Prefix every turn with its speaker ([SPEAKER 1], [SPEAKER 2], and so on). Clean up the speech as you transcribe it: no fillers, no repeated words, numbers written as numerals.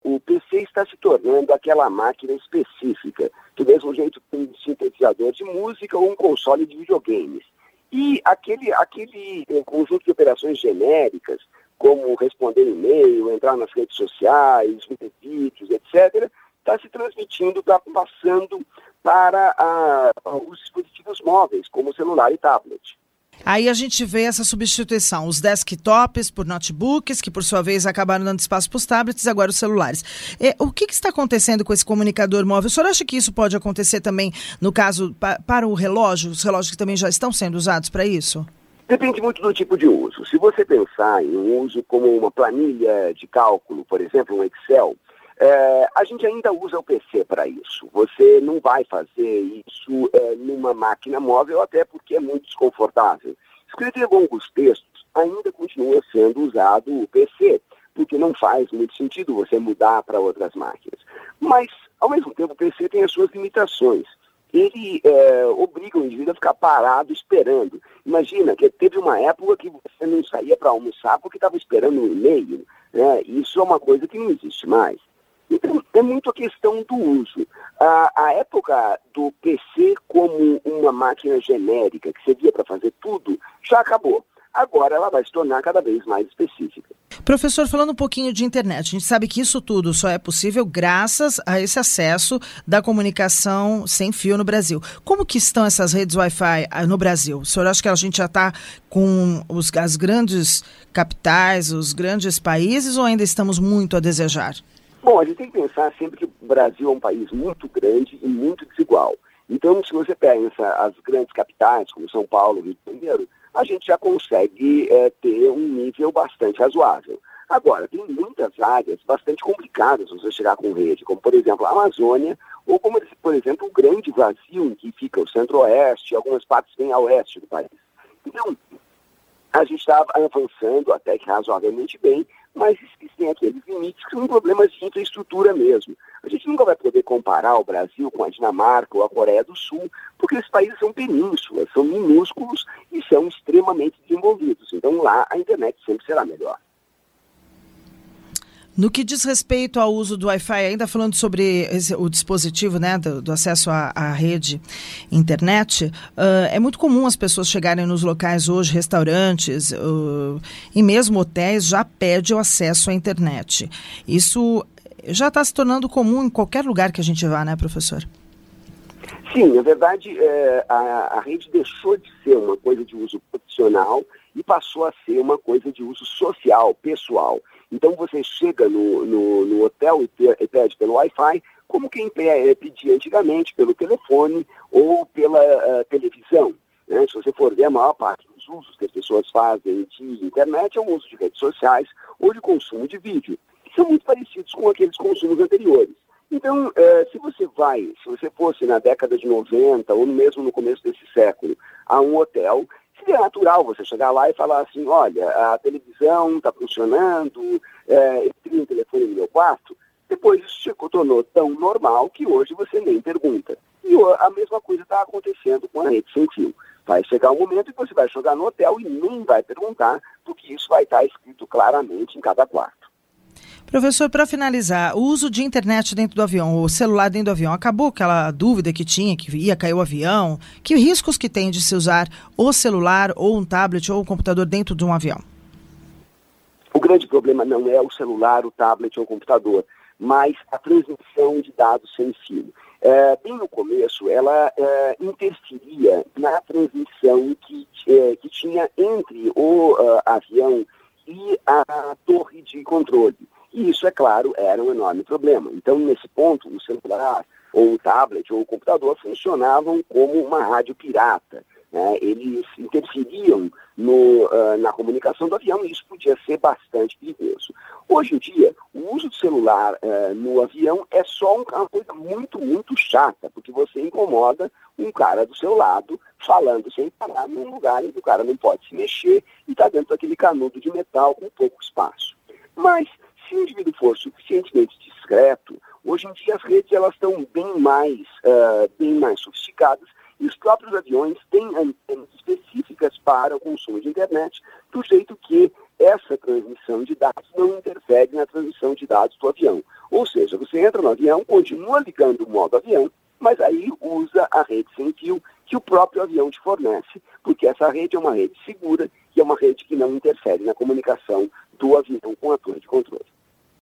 [SPEAKER 1] O PC está se tornando aquela máquina específica, do mesmo jeito que um sintetizador de música ou um console de videogames. E aquele conjunto de operações genéricas, como responder e-mail, entrar nas redes sociais, ver vídeos, etc., está se transmitindo, está passando para os dispositivos móveis, como celular e tablet.
[SPEAKER 2] Aí a gente vê essa substituição, os desktops por notebooks, que por sua vez acabaram dando espaço para os tablets, e agora os celulares. O que está acontecendo com esse comunicador móvel? O senhor acha que isso pode acontecer também, no caso, para o relógio, os relógios que também já estão sendo usados para isso?
[SPEAKER 1] Depende muito do tipo de uso. Se você pensar em um uso como uma planilha de cálculo, por exemplo, um Excel, a gente ainda usa o PC para isso. Você não vai fazer isso numa máquina móvel, até porque é muito desconfortável. Escrever longos textos ainda continua sendo usado o PC, porque não faz muito sentido você mudar para outras máquinas. Mas, ao mesmo tempo, o PC tem as suas limitações. Ele obriga o indivíduo a ficar parado esperando. Imagina que teve uma época que você não saía para almoçar porque estava esperando um e-mail, né? Isso é uma coisa que não existe mais. Então, é muito a questão do uso. A época do PC como uma máquina genérica que servia para fazer tudo já acabou. Agora ela vai se tornar cada vez mais específica.
[SPEAKER 2] Professor, falando um pouquinho de internet, a gente sabe que isso tudo só é possível graças a esse acesso da comunicação sem fio no Brasil. Como que estão essas redes Wi-Fi no Brasil? O senhor acha que a gente já está com as grandes capitais, os grandes países, ou ainda estamos muito a desejar?
[SPEAKER 1] Bom, a gente tem que pensar sempre que o Brasil é um país muito grande e muito desigual. Então, se você pensa as grandes capitais, como São Paulo e Rio de Janeiro, a gente já consegue ter um nível bastante razoável. Agora, tem muitas áreas bastante complicadas você chegar com rede, como, por exemplo, a Amazônia, ou como, por exemplo, o grande Brasil, em que fica o centro-oeste, algumas partes bem a oeste do país. Então, a gente está avançando até que razoavelmente bem, mas existem aqueles limites que são problemas de infraestrutura mesmo. A gente nunca vai poder comparar o Brasil com a Dinamarca ou a Coreia do Sul, porque esses países são penínsulas, são minúsculos e são extremamente desenvolvidos. Então lá a internet sempre será melhor.
[SPEAKER 2] No que diz respeito ao uso do Wi-Fi, ainda falando sobre o dispositivo, né, do acesso à rede internet, é muito comum as pessoas chegarem nos locais hoje, restaurantes e mesmo hotéis, já pede o acesso à internet. Isso já está se tornando comum em qualquer lugar que a gente vá, né, professor?
[SPEAKER 1] Sim, na verdade, a rede deixou de ser uma coisa de uso profissional e passou a ser uma coisa de uso social, pessoal. Então você chega no hotel e pede pelo Wi-Fi, como quem pedia antigamente pelo telefone ou pela televisão. Né? Se você for ver, a maior parte dos usos que as pessoas fazem de internet é o uso de redes sociais ou de consumo de vídeo, que são muito parecidos com aqueles consumos anteriores. Então, se você fosse na década de 90 ou mesmo no começo desse século a um hotel, seria natural você chegar lá e falar assim, olha, a televisão está funcionando, eu tenho um telefone no meu quarto. Depois isso se tornou tão normal que hoje você nem pergunta. E a mesma coisa está acontecendo com a rede sem fio. Vai chegar um momento em que você vai chegar no hotel e nem vai perguntar, porque isso vai estar escrito claramente em cada quarto.
[SPEAKER 2] Professor, para finalizar, o uso de internet dentro do avião, o celular dentro do avião, acabou aquela dúvida que tinha, que ia cair o avião? Que riscos que tem de se usar o celular ou um tablet ou um computador dentro de um avião?
[SPEAKER 1] O grande problema não é o celular, o tablet ou o computador, mas a transmissão de dados sem fio. Bem no começo, ela interferia na transmissão que tinha entre o avião e a torre de controle. E isso, é claro, era um enorme problema. Então, nesse ponto, o celular, ou o tablet, ou o computador funcionavam como uma rádio pirata. Né? Eles interferiam na comunicação do avião e isso podia ser bastante perigoso. Hoje em dia, o uso do celular no avião é só uma coisa muito, muito chata, porque você incomoda um cara do seu lado falando sem parar num lugar em que o cara não pode se mexer e está dentro daquele canudo de metal com pouco espaço. Mas, se o indivíduo for suficientemente discreto, hoje em dia as redes elas estão bem mais sofisticadas e os próprios aviões têm antenas específicas para o consumo de internet, do jeito que essa transmissão de dados não interfere na transmissão de dados do avião. Ou seja, você entra no avião, continua ligando o modo avião, mas aí usa a rede sem fio que o próprio avião te fornece, porque essa rede é uma rede segura e é uma rede que não interfere na comunicação do avião com a torre de controle.